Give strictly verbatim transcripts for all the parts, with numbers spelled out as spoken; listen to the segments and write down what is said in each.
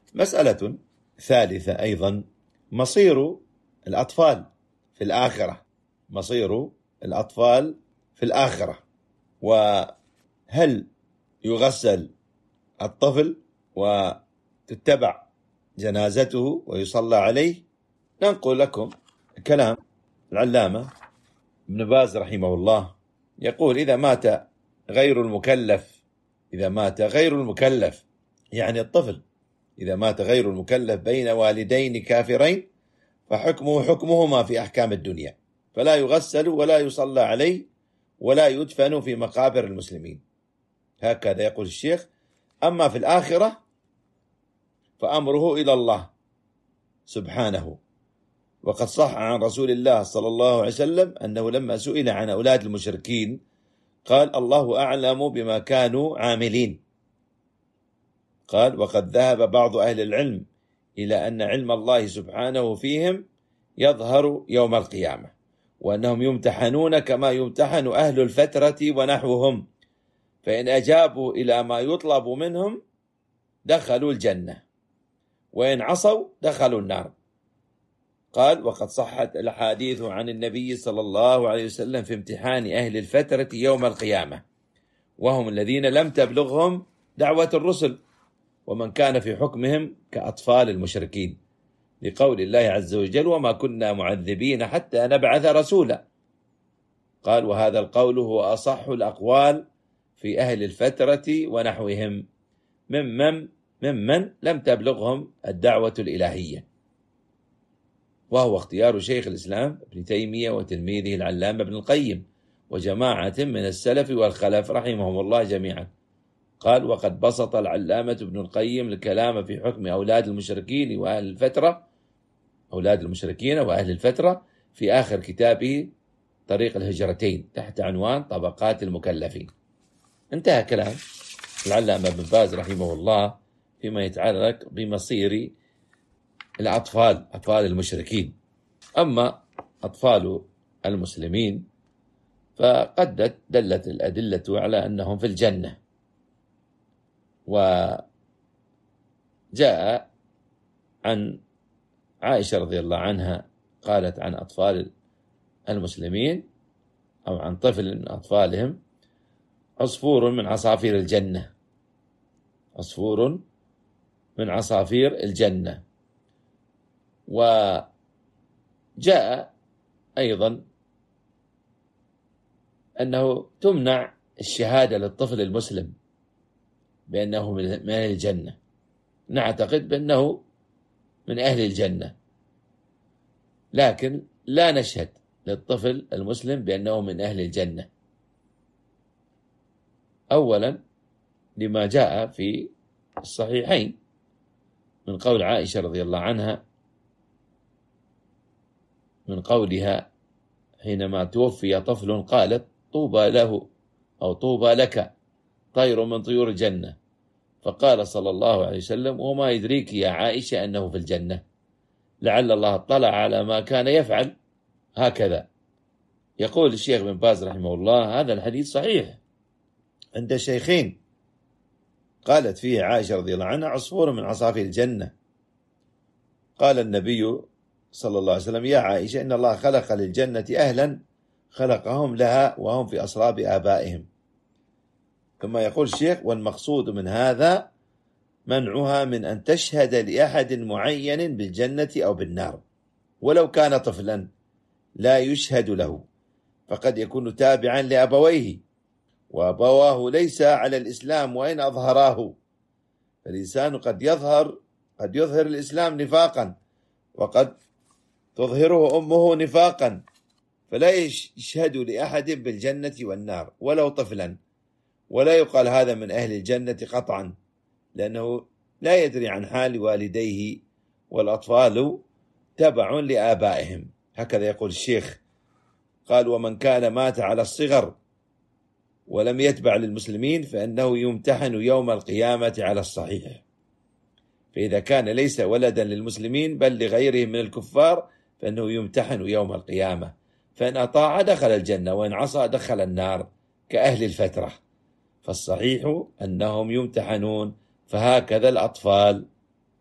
مسألة ثالثة أيضا، مصير الأطفال في الآخرة. مصير الأطفال في الآخرة، وهل يغسل الطفل وتتبع جنازته ويصلى عليه؟ ننقل لكم كلام العلامة ابن باز رحمه الله، يقول: إذا مات غير المكلف إذا مات غير المكلف يعني الطفل إذا مات غير المكلف بين والدين كافرين فحكمه حكمهما في أحكام الدنيا، فلا يغسل ولا يصلى عليه ولا يدفن في مقابر المسلمين. هكذا يقول الشيخ. أما في الآخرة فأمره إلى الله سبحانه. وقد صح عن رسول الله صلى الله عليه وسلم أنه لما سئل عن أولاد المشركين قال: الله أعلم بما كانوا عاملين. قال: وقد ذهب بعض أهل العلم إلى أن علم الله سبحانه فيهم يظهر يوم القيامة، وأنهم يمتحنون كما يمتحن أهل الفترة ونحوهم، فإن أجابوا إلى ما يطلب منهم دخلوا الجنة، وإن عصوا دخلوا النار. قال: وقد صحت الحديث عن النبي صلى الله عليه وسلم في امتحان أهل الفترة يوم القيامة، وهم الذين لم تبلغهم دعوة الرسل، ومن كان في حكمهم كأطفال المشركين، لقول الله عز وجل: وما كنا معذبين حتى نبعث رسولا. قال: وهذا القول هو أصح الأقوال في أهل الفترة ونحوهم ممن, ممن لم تبلغهم الدعوة الإلهية، وهو اختيار شيخ الإسلام ابن تيمية وتلميذه العلامة ابن القيم وجماعة من السلف والخلف رحمهم الله جميعا. قال: وقد بسط العلامة ابن القيم الكلام في حكم أولاد المشركين وأهل الفترة أولاد المشركين وأهل الفترة في آخر كتابه طريق الهجرتين تحت عنوان طبقات المكلفين. انتهى كلام العلامة ابن باز رحمه الله فيما يتعلق بمصير الأطفال أطفال المشركين. أما أطفال المسلمين فقد دلت الأدلة على أنهم في الجنة، وجاء عن عائشة رضي الله عنها قالت عن أطفال المسلمين أو عن طفل من أطفالهم: عصفور من عصافير الجنة عصفور من عصافير الجنة. وجاء أيضا أنه تمنع الشهادة للطفل المسلم بأنه من أهل الجنة، نعتقد بأنه من أهل الجنة، لكن لا نشهد للطفل المسلم بأنه من أهل الجنة. أولا لما جاء في الصحيحين من قول عائشة رضي الله عنها، من قولها حينما توفي طفل قالت: طوبى له أو طوبى لك طير من طيور الجنة. فقال صلى الله عليه وسلم: وما يدريك يا عائشة أنه في الجنة، لعل الله اطلع على ما كان يفعل. هكذا يقول الشيخ بن باز رحمه الله: هذا الحديث صحيح عند الشيخين. قالت فيه عائشة رضي الله عنها: عصفور من عصافير الجنة. قال النبي صلى الله عليه وسلم: يا عائشة، إن الله خلق للجنة أهلا خلقهم لها وهم في أصلاب آبائهم. كما يقول الشيخ: والمقصود من هذا منعها من أن تشهد لأحد معين بالجنة أو بالنار، ولو كان طفلا لا يشهد له، فقد يكون تابعا لأبويه، وأبواه ليس على الإسلام وإن أظهراه، فالإنسان قد يظهر قد يظهر الإسلام نفاقا، وقد تظهره أمه نفاقا، فلا يشهد لأحد بالجنة والنار ولو طفلا، ولا يقال هذا من أهل الجنة قطعا، لأنه لا يدري عن حال والديه، والأطفال تبع لآبائهم. هكذا يقول الشيخ. قال: ومن كان مات على الصغر ولم يتبع للمسلمين فإنه يمتحن يوم القيامة على الصحيح، فإذا كان ليس ولدا للمسلمين بل لغيرهم من الكفار فإنه يمتحن يوم القيامة، فإن أطاع دخل الجنة وإن عصى دخل النار كأهل الفترة، فالصحيح أنهم يمتحنون، فهكذا الأطفال.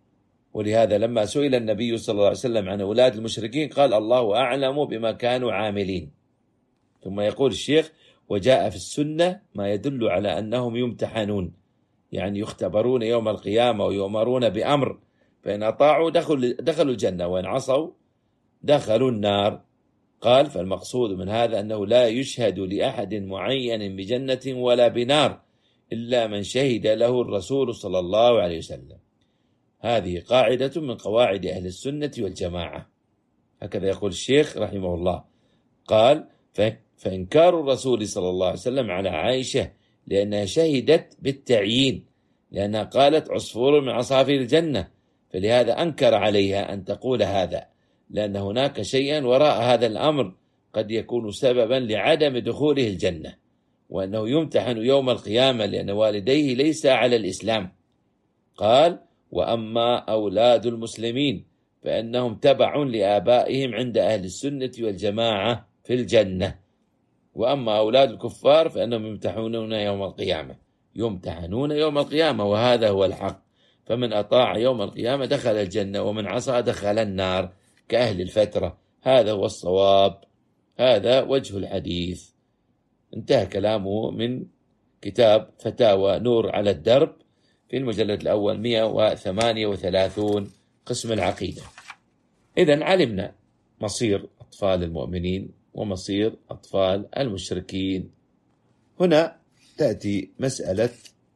ولهذا لما سئل النبي صلى الله عليه وسلم عن أولاد المشركين قال الله أعلم بما كانوا عاملين. ثم يقول الشيخ: وجاء في السنة ما يدل على أنهم يمتحنون، يعني يختبرون يوم القيامة ويؤمرون بأمر، فإن أطاعوا دخلوا دخلوا الجنة وإن عصوا دخلوا النار. قال: فالمقصود من هذا أنه لا يشهد لأحد معين بجنة ولا بنار إلا من شهد له الرسول صلى الله عليه وسلم. هذه قاعدة من قواعد أهل السنة والجماعة. هكذا يقول الشيخ رحمه الله. قال: فإنكار الرسول صلى الله عليه وسلم على عائشة لأنها شهدت بالتعيين، لأنها قالت عصفور من عصافير الجنة، فلهذا أنكر عليها أن تقول هذا، لأن هناك شيئا وراء هذا الأمر قد يكون سببا لعدم دخوله الجنة، وأنه يمتحن يوم القيامة لأن والديه ليس على الإسلام. قال: وأما أولاد المسلمين فإنهم تبع لآبائهم عند أهل السنة والجماعة في الجنة، وأما أولاد الكفار فإنهم يمتحنون يوم القيامة يمتحنون يوم القيامة وهذا هو الحق. فمن أطاع يوم القيامة دخل الجنة، ومن عصى دخل النار كأهل الفترة. هذا هو الصواب، هذا وجه الحديث. انتهى كلامه من كتاب فتاوى نور على الدرب في المجلد الأول مئة وثمانية وثلاثين قسم العقيدة. إذن علمنا مصير أطفال المؤمنين ومصير أطفال المشركين. هنا تأتي مسألة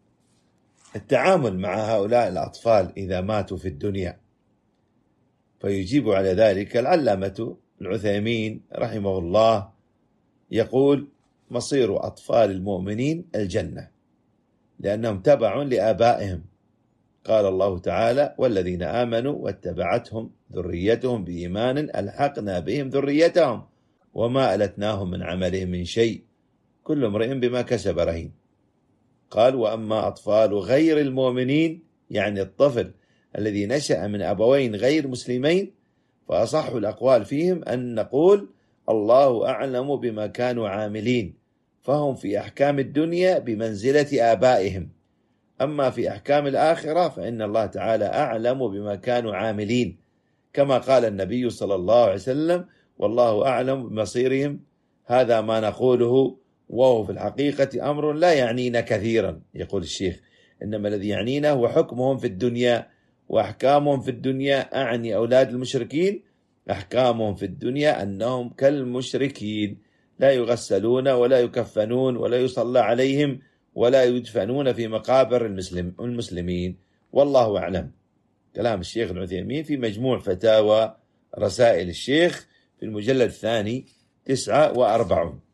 التعامل مع هؤلاء الأطفال إذا ماتوا في الدنيا، فيجيب على ذلك العلامة العثيمين رحمه الله، يقول: مصير أطفال المؤمنين الجنة لأنهم تبع لآبائهم. قال الله تعالى: والذين آمنوا واتبعتهم ذريتهم بإيمان ألحقنا بهم ذريتهم وما ألتناهم من عملهم من شيء كل امرئ بما كسب رهين. قال: وأما أطفال غير المؤمنين، يعني الطفل الذي نشأ من أبوين غير مسلمين، فأصح الأقوال فيهم أن نقول الله أعلم بما كانوا عاملين، فهم في أحكام الدنيا بمنزلة آبائهم، أما في أحكام الآخرة فإن الله تعالى أعلم بما كانوا عاملين، كما قال النبي صلى الله عليه وسلم: والله أعلم بمصيرهم. هذا ما نقوله، وهو في الحقيقة أمر لا يعنينا كثيرا. يقول الشيخ: إنما الذي يعنينا هو حكمهم في الدنيا وأحكامهم في الدنيا. أعني أولاد المشركين أحكامهم في الدنيا أنهم كالمشركين، لا يغسلون ولا يكفنون ولا يصلى عليهم ولا يدفنون في مقابر المسلم المسلمين. والله أعلم. كلام الشيخ العثيمين في مجموع فتاوى رسائل الشيخ في المجلد الثاني تسعة وأربعون.